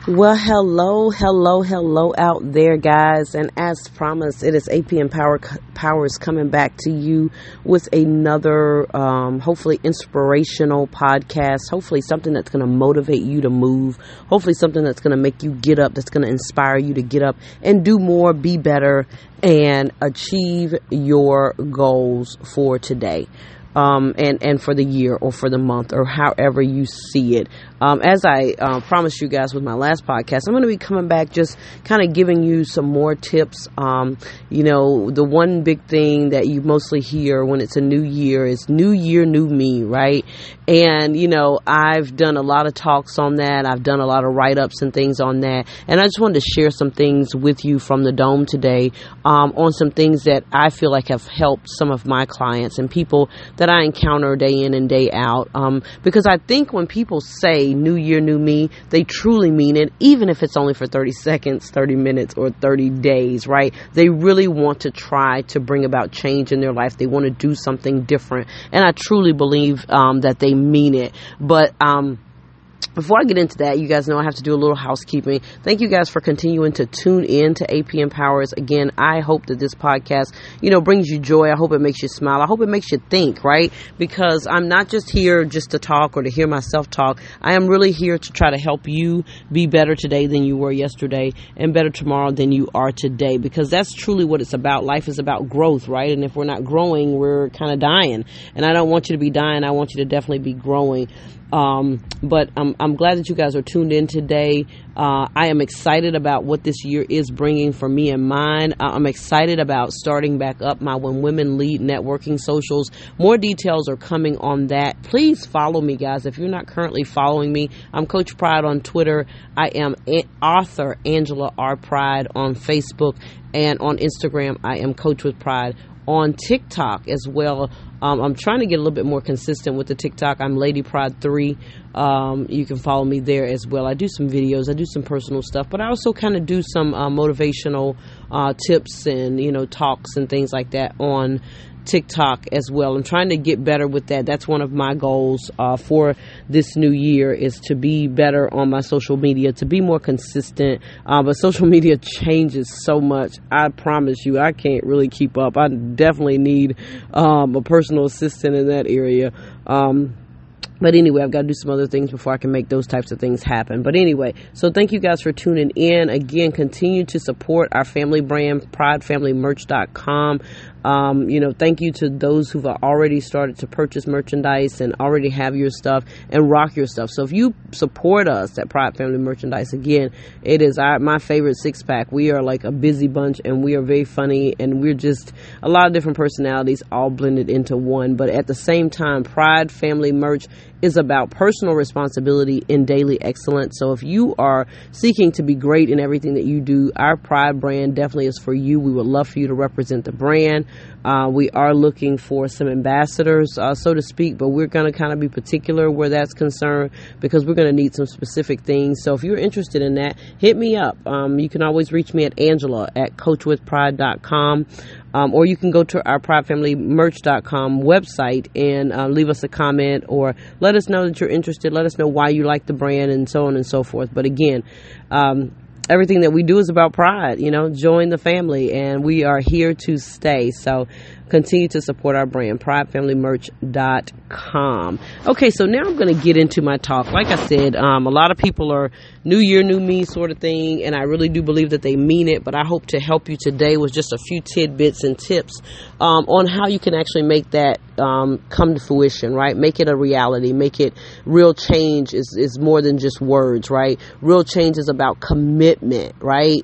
Well, hello out there, guys. And as promised, it is APM Powers coming back to you with another, hopefully inspirational podcast. Hopefully something that's going to motivate you to move. Hopefully something that's going to make you get up, that's going to inspire you to get up and do more, be better, and achieve your goals for today. And for the year or for the month or however you see it. As I promised you guys with my last podcast, I'm going to be coming back just kind of giving you some more tips. The one big thing that you mostly hear when it's a new year is new year, new me, right? And, I've done a lot of talks on that. I've done a lot of write-ups and things on that. And I just wanted to share some things with you from the Dome today on some things that I feel like have helped some of my clients and people that I encounter day in and day out. Because I think when people say new year, new me, they truly mean it, even if it's only for 30 seconds, 30 minutes, or 30 days, right? They really want to try to bring about change in their life. They want to do something different. And I truly believe that they mean it. But before I get into that, you guys know I have to do a little housekeeping. Thank you guys for continuing to tune in to APM Powers. Again, I hope that this podcast, brings you joy. I hope it makes you smile. I hope it makes you think, right? Because I'm not just here just to talk or to hear myself talk. I am really here to try to help you be better today than you were yesterday and better tomorrow than you are today, because that's truly what it's about. Life is about growth, right? And if we're not growing, we're kind of dying. And I don't want you to be dying. I want you to definitely be growing. But I'm glad that you guys are tuned in today. I am excited about what this year is bringing for me and mine. I'm excited about starting back up my When Women Lead networking socials. More details are coming on that. Please follow me, guys. If you're not currently following me, I'm Coach Pride on Twitter. I am author Angela R. Pride on Facebook, and on Instagram, I am Coach with Pride. On TikTok as well. I'm trying to get a little bit more consistent with the TikTok. I'm Lady Pride 3. You can follow me there as well. I do some videos. I do some personal stuff, but I also kind of do some motivational tips and, talks and things like that on TikTok as well. I'm trying to get better with that. That's one of my goals for this new year, is to be better on my social media, to be more consistent. But social media changes so much. I promise you, I can't really keep up. I definitely need a personal assistant in that area. But anyway, I've got to do some other things before I can make those types of things happen. But anyway, so thank you guys for tuning in. Again, continue to support our family brand, PrideFamilyMerch.com. Thank you to those who've already started to purchase merchandise and already have your stuff and rock your stuff. So if you support us at Pride Family Merchandise, again, it is my favorite six-pack. We are like a busy bunch, and we are very funny, and we're just a lot of different personalities all blended into one. But at the same time, Pride Family Merch is about personal responsibility and daily excellence. So if you are seeking to be great in everything that you do, our Pride brand definitely is for you. We would love for you to represent the brand. We are looking for some ambassadors, so to speak, but we're going to kind of be particular where that's concerned, because we're going to need some specific things. So if you're interested in that, hit me up. You can always reach me at Angela at CoachWithPride.com. Or you can go to our PrideFamilyMerch.com website and leave us a comment, or let us know that you're interested. Let us know why you like the brand, and so on and so forth. But again, everything that we do is about pride. Join the family, and we are here to stay. So continue to support our brand, PrideFamilyMerch.com. Okay, so now I'm going to get into my talk. Like I said, a lot of people are new year, new me sort of thing, and I really do believe that they mean it, but I hope to help you today with just a few tidbits and tips on how you can actually make that come to fruition, right? Make it a reality. Make it real. Change is more than just words, right? Real change is about commitment, right?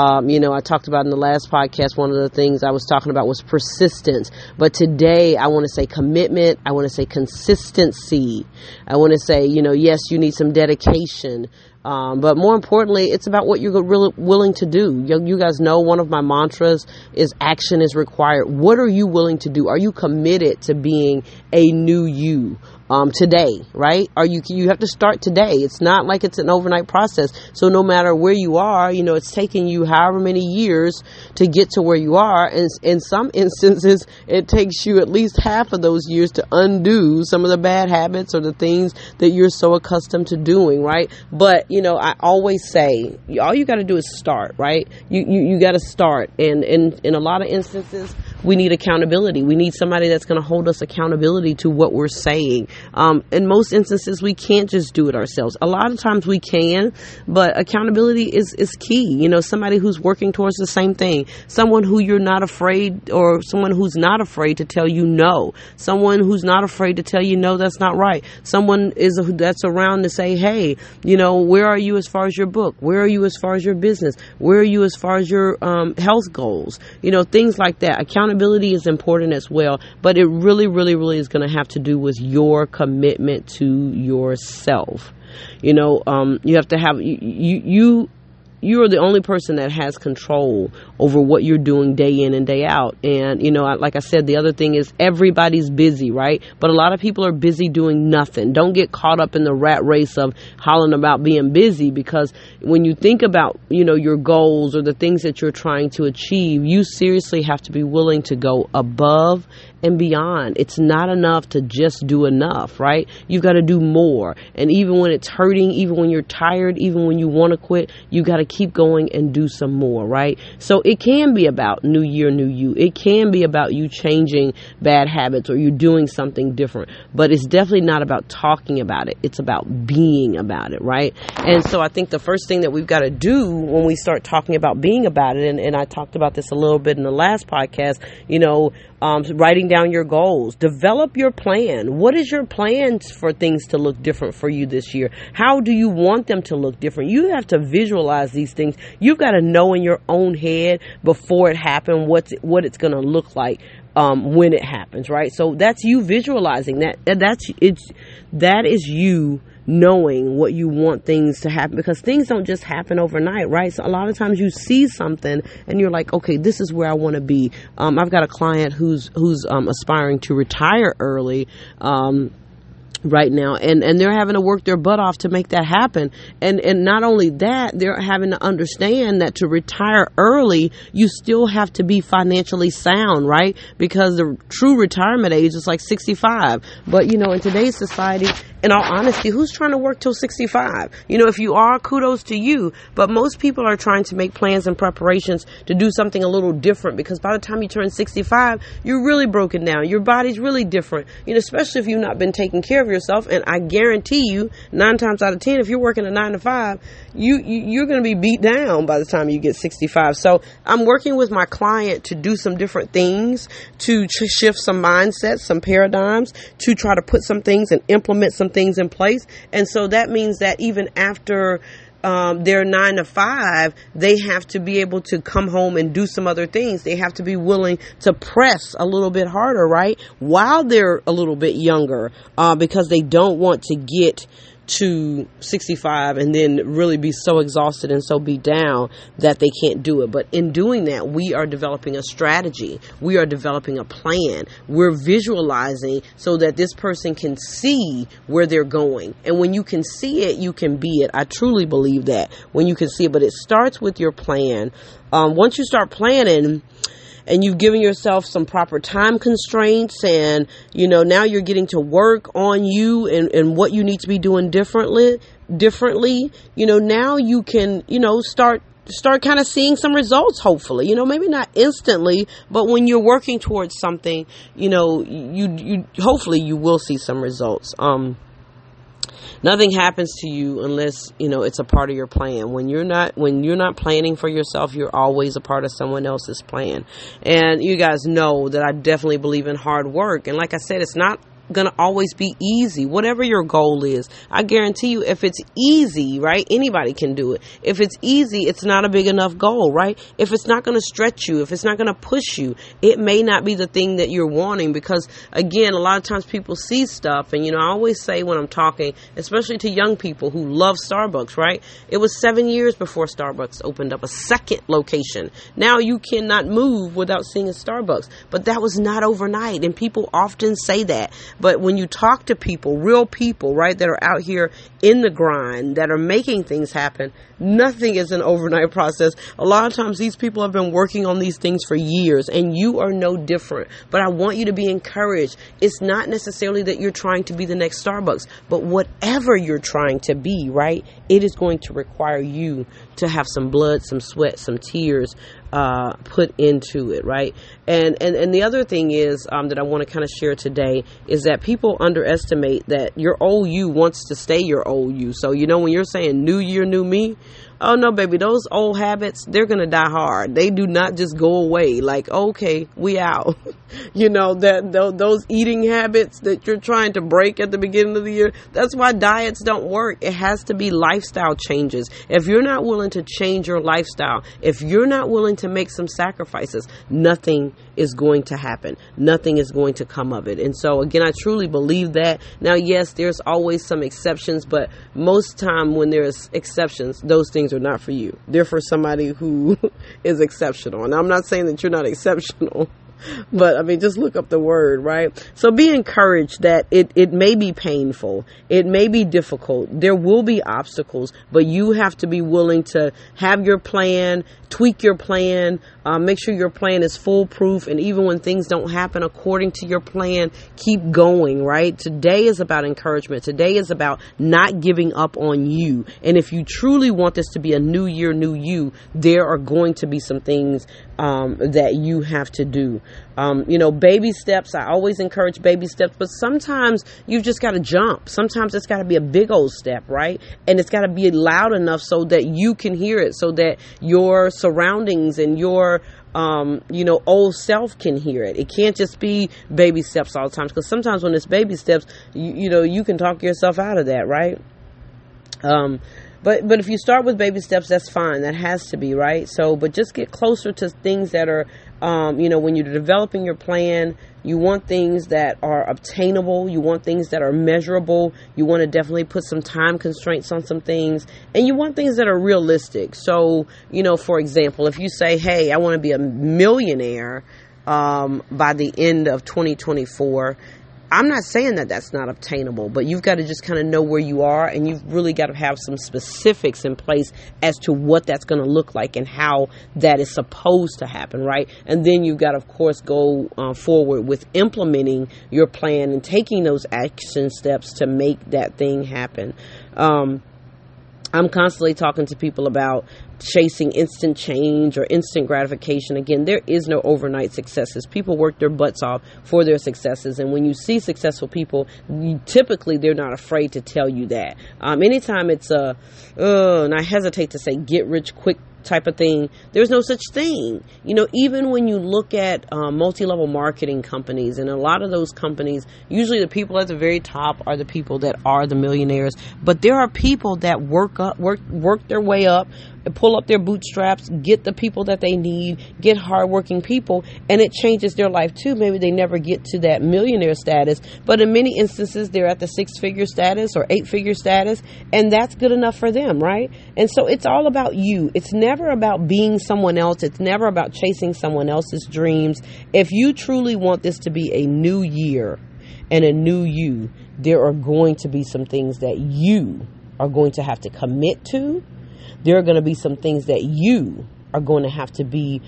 I talked about in the last podcast, one of the things I was talking about was persistence. But today I want to say commitment. I want to say consistency. I want to say, yes, you need some dedication. But more importantly, it's about what you're really willing to do. You guys know one of my mantras is action is required. What are you willing to do? Are you committed to being a new you? Today, right? You have to start today. It's not like it's an overnight process. So no matter where you are, it's taking you however many years to get to where you are. And in some instances, it takes you at least half of those years to undo some of the bad habits or the things that you're so accustomed to doing, right? But, I always say, all you got to do is start, right? You got to start. And in a lot of instances, we need accountability. We need somebody that's going to hold us accountability to what we're saying. In most instances, we can't just do it ourselves. A lot of times we can, but accountability is key. Somebody who's working towards the same thing, someone who you're not afraid, or someone who's not afraid to tell you no, someone who's not afraid to tell you no, that's not right. Someone that's around to say, hey, where are you as far as your book? Where are you as far as your business? Where are you as far as your health goals? Things like that. Accountability is important as well, but it really, really, really is going to have to do with your commitment to yourself. You have to have you are the only person that has control over what you're doing day in and day out. And, like I said, the other thing is everybody's busy, right? But a lot of people are busy doing nothing. Don't get caught up in the rat race of hollering about being busy, because when you think about, your goals or the things that you're trying to achieve, you seriously have to be willing to go above and beyond. It's not enough to just do enough, right? You've got to do more. And even when it's hurting, even when you're tired, even when you want to quit, you got to keep going and do some more, right? So it can be about new year, new you. It can be about you changing bad habits or you doing something different, but it's definitely not about talking about it. It's about being about it, right? And so I think the first thing that we've got to do when we start talking about being about it, and I talked about this a little bit in the last podcast, writing down your goals, develop your plan. What is your plan for things to look different for you this year? How do you want them to look different? You have to visualize these things. You've got to know in your own head before it happened what it's going to look like when it happens, right? So that's you visualizing that. That is you knowing what you want things to happen, because things don't just happen overnight, right? So a lot of times you see something and you're like, okay, this is where I want to be. I've got a client who's aspiring to retire early, right now, and they're having to work their butt off to make that happen. And not only that, they're having to understand that to retire early, you still have to be financially sound, right? Because the true retirement age is like 65. But in today's society, in all honesty, who's trying to work till 65? If you are, kudos to you. But most people are trying to make plans and preparations to do something a little different, because by the time you turn 65, you're really broken down. Your body's really different, especially if you've not been taking care of yourself. And I guarantee you, 9 times out of 10, if you're working a 9 to 5, you're going to be beat down by the time you get 65. So I'm working with my client to do some different things, to shift some mindsets, some paradigms, to try to put some things and implement some things in place. And so that means that even after their 9 to 5, they have to be able to come home and do some other things. They have to be willing to press a little bit harder, right? While they're a little bit younger, because they don't want to get to 65 and then really be so exhausted and so beat down that they can't do it. But in doing that, we are developing a strategy. We are developing a plan. We're visualizing so that this person can see where they're going. And when you can see it, you can be it. I truly believe that when you can see it, but it starts with your plan. Once you start planning, and you've given yourself some proper time constraints, and now you're getting to work on you and what you need to be doing differently, now you can start kind of seeing some results, hopefully, maybe not instantly, but when you're working towards something, you hopefully you will see some results. Nothing happens to you unless, it's a part of your plan. When you're not planning for yourself, you're always a part of someone else's plan. And you guys know that I definitely believe in hard work. And like I said, it's not gonna always be easy. Whatever your goal is, I guarantee you, if it's easy, right, anybody can do it. If it's easy, it's not a big enough goal, right? If it's not gonna stretch you, if it's not gonna push you, it may not be the thing that you're wanting. Because again, a lot of times people see stuff, and I always say when I'm talking, especially to young people who love Starbucks, right? It was 7 years before Starbucks opened up a second location. Now you cannot move without seeing a Starbucks, but that was not overnight, and people often say that. But when you talk to people, real people, right, that are out here in the grind, that are making things happen, nothing is an overnight process. A lot of times these people have been working on these things for years, and you are no different. But I want you to be encouraged. It's not necessarily that you're trying to be the next Starbucks, but whatever you're trying to be, right, it is going to require you to have some blood, some sweat, some tears put into it, right? And the other thing is that I want to kind of share today is that people underestimate that your old you wants to stay your old you. So, when you're saying new year, new me, oh no, baby, those old habits, they're going to die hard. They do not just go away like, okay, we out. Those eating habits that you're trying to break at the beginning of the year, that's why diets don't work. It has to be lifestyle changes. If you're not willing to change your lifestyle, if you're not willing to make some sacrifices, nothing is going to happen. Nothing is going to come of it. And so, again, I truly believe that. Now, yes, there's always some exceptions, but most time when there's exceptions, those things are not for you. They're for somebody who is exceptional. And I'm not saying that you're not exceptional, but just look up the word, right? So be encouraged that it may be painful. It may be difficult. There will be obstacles, but you have to be willing to have your plan, tweak your plan, make sure your plan is foolproof. And even when things don't happen according to your plan, keep going, right? Today is about encouragement. Today is about not giving up on you. And if you truly want this to be a new year, new you, there are going to be some things that you have to do. Baby steps. I always encourage baby steps, but sometimes you've just got to jump. Sometimes it's got to be a big old step, right? And it's got to be loud enough so that you can hear it, so that your surroundings and your old self can hear it. It can't just be baby steps all the time, because sometimes when it's baby steps, you can talk yourself out of that, right? But if you start with baby steps, that's fine. That has to be, right? So, but just get closer to things that are, when you're developing your plan, you want things that are obtainable. You want things that are measurable. You want to definitely put some time constraints on some things. And you want things that are realistic. So, for example, if you say, hey, I want to be a millionaire by the end of 2024, I'm not saying that that's not obtainable, but you've got to just kind of know where you are, and you've really got to have some specifics in place as to what that's going to look like and how that is supposed to happen, right? And then you've got to, of course, go forward with implementing your plan and taking those action steps to make that thing happen. I'm constantly talking to people about chasing instant change or instant gratification. Again, there is no overnight successes. People work their butts off for their successes. And when you see successful people, typically they're not afraid to tell you that. Anytime it's and I hesitate to say get rich quick type of thing, there's no such thing. Even when you look at multi-level marketing companies, and a lot of those companies, usually the people at the very top are the people that are the millionaires, but there are people that work their way up, pull up their bootstraps, get the people that they need, get hardworking people, and it changes their life too. Maybe they never get to that millionaire status, but in many instances they're at the 6-figure status or 8-figure status, and that's good enough for them, right? And so it's all about you. It's never about being someone else. It's never about chasing someone else's dreams. If you truly want this to be a new year and a new you, there are going to be some things that you are going to have to commit to. There are going to be some things that you are going to have to be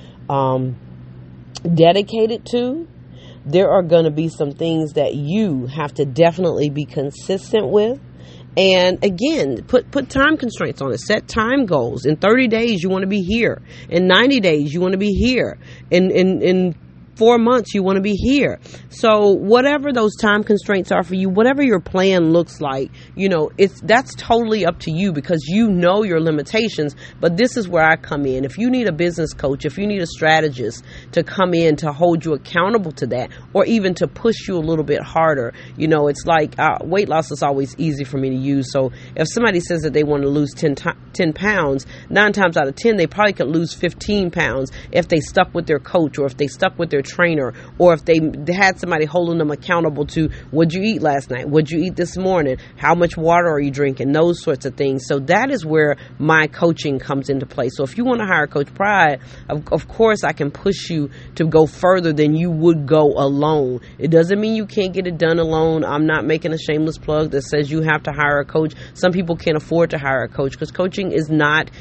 dedicated to. There are going to be some things that you have to definitely be consistent with. And again, put time constraints on it. Set time goals. In 30 days, you want to be here. In 90 days, you want to be here. In 4 months, you want to be here. So whatever those time constraints are for you, whatever your plan looks like, that's totally up to you, because you know your limitations. But this is where I come in. If you need a business coach, if you need a strategist to come in to hold you accountable to that, or even to push you a little bit harder, it's like weight loss is always easy for me to use. So if somebody says that they want to lose 10 pounds, 9 times out of 10, they probably could lose 15 pounds if they stuck with their coach or if they stuck with their trainer, or if they had somebody holding them accountable to, what'd you eat last night? What'd you eat this morning? How much water are you drinking? Those sorts of things. So that is where my coaching comes into play. So if you want to hire Coach Pride, of course I can push you to go further than you would go alone. It doesn't mean you can't get it done alone. I'm not making a shameless plug that says you have to hire a coach. Some people can't afford to hire a coach because coaching is not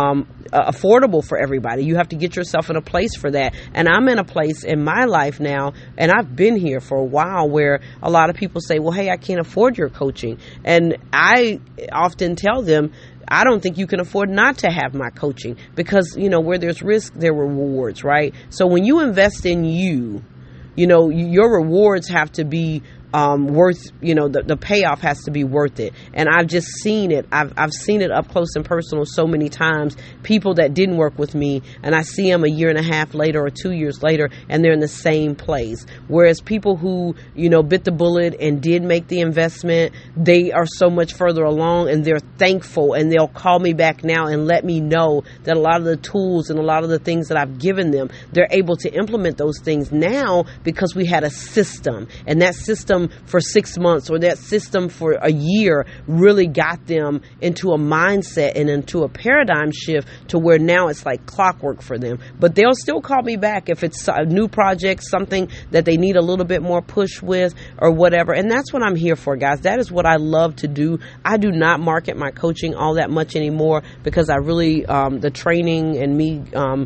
affordable for everybody. You have to get yourself in a place for that. And I'm in a place in my life now, and I've been here for a while, where a lot of people say, well, hey, I can't afford your coaching. And I often tell them, I don't think you can afford not to have my coaching, because, where there's risk, there are rewards, right? So when you invest in you, your rewards have to be worth, the payoff has to be worth it. And I've just seen it. I've seen it up close and personal so many times. People that didn't work with me, and I see them a year and a half later or 2 years later, and they're in the same place. Whereas people who, bit the bullet and did make the investment, they are so much further along, and they're thankful, and they'll call me back now and let me know that a lot of the tools and a lot of the things that I've given them, they're able to implement those things now because we had a system, and that system for 6 months or that system for a year really got them into a mindset and into a paradigm shift to where now it's like clockwork for them. But they'll still call me back if it's a new project, something that they need a little bit more push with or whatever. And that's what I'm here for, guys. That is what I love to do. I do not market my coaching all that much anymore because I really, the training and me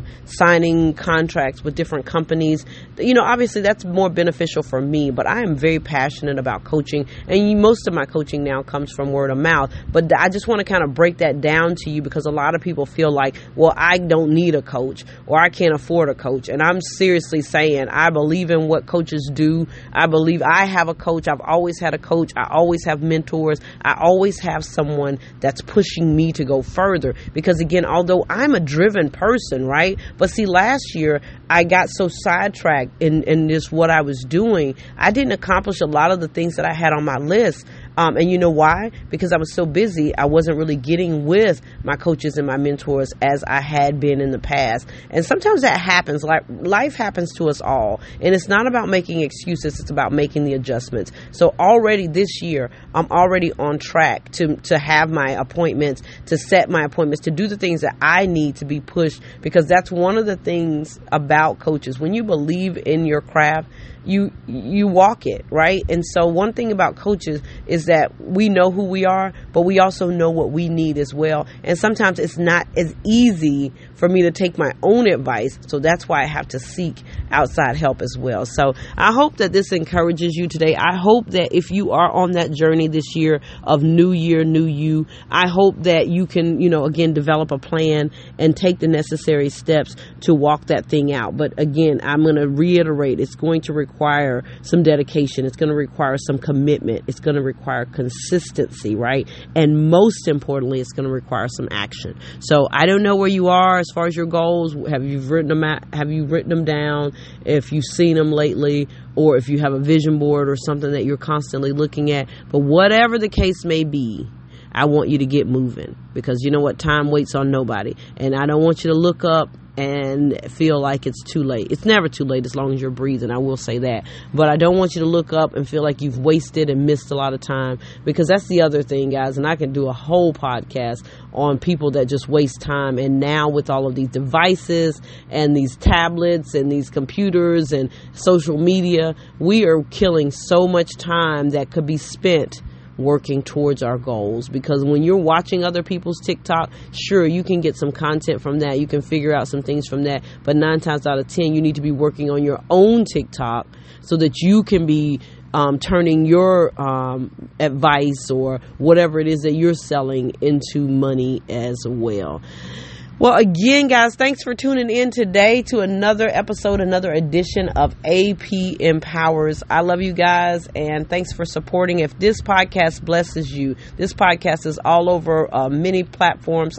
signing contracts with different companies, obviously that's more beneficial for me, but I am very passionate about coaching, and most of my coaching now comes from word of mouth. But I just want to kind of break that down to you, because a lot of people feel like, well, I don't need a coach, or I can't afford a coach. And I'm seriously saying, I believe in what coaches do. I believe I have a coach. I've always had a coach. I always have mentors. I always have someone that's pushing me to go further, because again, although I'm a driven person, right? But see, last year I got so sidetracked in just what I was doing, I didn't accomplish a lot of the things that I had on my list. And you know why? Because I was so busy, I wasn't really getting with my coaches and my mentors as I had been in the past. And sometimes that happens. Like, life happens to us all. And it's not about making excuses. It's about making the adjustments. So already this year, I'm already on track to have my appointments, to set my appointments, to do the things that I need to be pushed. Because that's one of the things about coaches. When you believe in your craft, you walk it, right? And so one thing about coaches is that we know who we are, but we also know what we need as well. And sometimes it's not as easy for me to take my own advice. So that's why I have to seek outside help as well. So I hope that this encourages you today. I hope that if you are on that journey this year of new year, new you, I hope that you can, again, develop a plan and take the necessary steps to walk that thing out. But again, I'm going to reiterate, it's going to require some dedication. It's going to require some commitment. It's going to require consistency, right? And most importantly, it's going to require some action. So I don't know where you are as far as your goals. Have you written them out? Have you written them down? If you've seen them lately, or if you have a vision board or something that you're constantly looking at. But whatever the case may be, I want you to get moving, because you know what? Time waits on nobody. And I don't want you to look up and feel like it's too late. It's never too late as long as you're breathing. I will say that. But I don't want you to look up and feel like you've wasted and missed a lot of time, because that's the other thing, guys. And I can do a whole podcast on people that just waste time. And now with all of these devices and these tablets and these computers and social media, we are killing so much time that could be spent working towards our goals. Because when you're watching other people's TikTok, sure, you can get some content from that. You can figure out some things from that. But 9 times out of 10, you need to be working on your own TikTok so that you can be turning your advice or whatever it is that you're selling into money as well. Well, again, guys, thanks for tuning in today to another episode, another edition of AP Empowers. I love you guys, and thanks for supporting. If this podcast blesses you, this podcast is all over many platforms,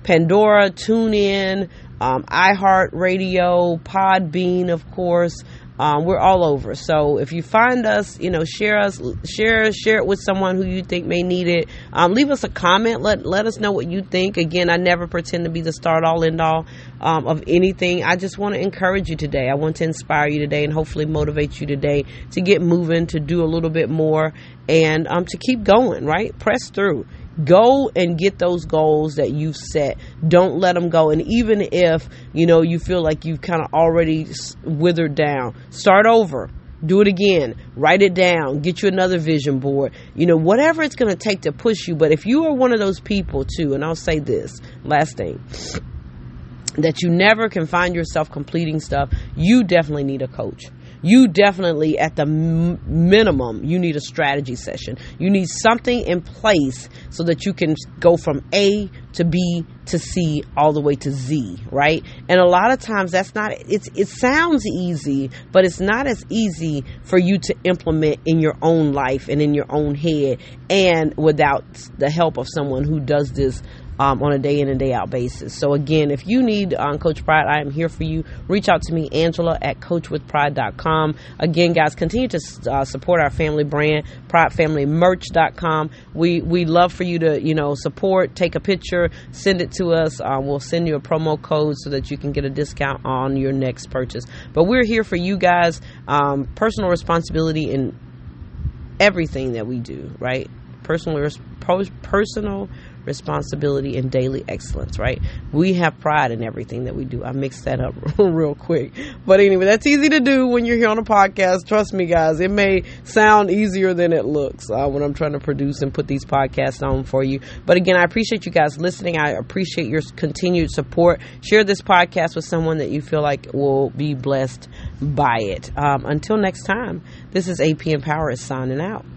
Pandora, TuneIn, iHeartRadio, Podbean, of course, We're all over. So if you find us, share it with someone who you think may need it. Leave us a comment. Let us know what you think. Again, I never pretend to be the start all end all of anything. I just want to encourage you today. I want to inspire you today and hopefully motivate you today to get moving, to do a little bit more, and to keep going, right? Press through. Go and get those goals that you've set. Don't let them go. And even if, you feel like you've kind of already withered down, start over. Do it again. Write it down. Get you another vision board. Whatever it's going to take to push you. But if you are one of those people too, and I'll say this, last thing, that you never can find yourself completing stuff, you definitely need a coach. You definitely, at the minimum, you need a strategy session. You need something in place so that you can go from A to B to C all the way to Z, right? And a lot of times it sounds easy, but it's not as easy for you to implement in your own life and in your own head, and without the help of someone who does this on a day in and day out basis. So again, if you need Coach Pride, I am here for you. Reach out to me, Angela at coachwithpride.com. Again, guys, continue to support our family brand, pridefamilymerch.com. We love for you to, support, take a picture, send it to us. We'll send you a promo code so that you can get a discount on your next purchase. But we're here for you guys. Personal responsibility in everything that we do, right? Personal responsibility and daily excellence, right? We have pride in everything that we do. I mixed that up real quick. But anyway, that's easy to do when you're here on a podcast. Trust me, guys. It may sound easier than it looks when I'm trying to produce and put these podcasts on for you. But again, I appreciate you guys listening. I appreciate your continued support. Share this podcast with someone that you feel like will be blessed by it. Until next time, this is AP Empower signing out.